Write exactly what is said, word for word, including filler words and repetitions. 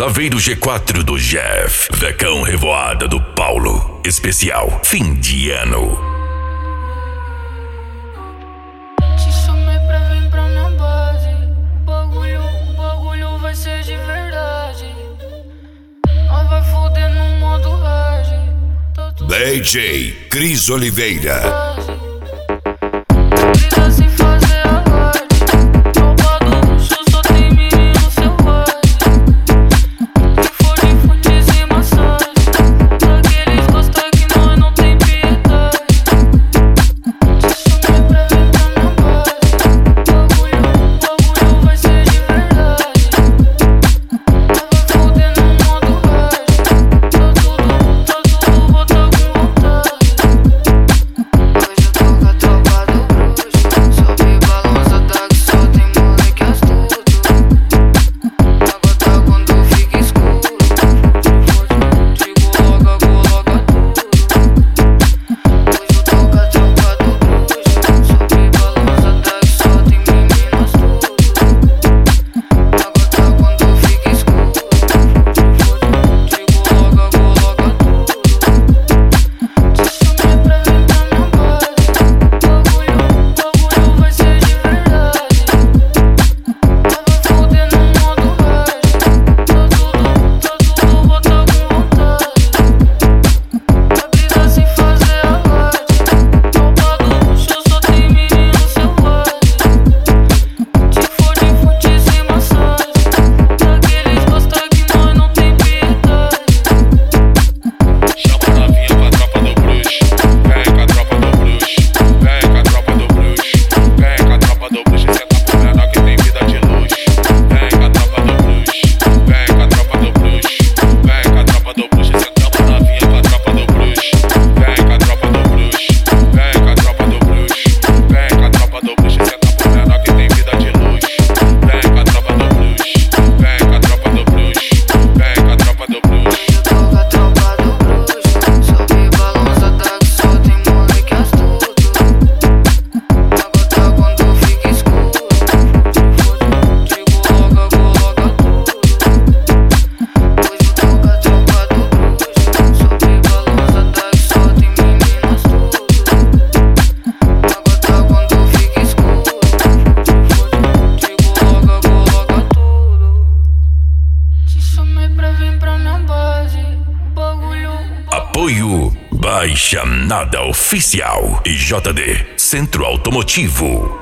Saveiro G quatro do Jeff. Vecão Revoada do Paulo. Especial fim de ano. Te chamei pra vir pra minha base. O bagulho, o bagulho vai ser de verdade. Nós vai foder no modo hard. D J Cris Oliveira. Apoio Baixa Nada Oficial e J D Centro Automotivo.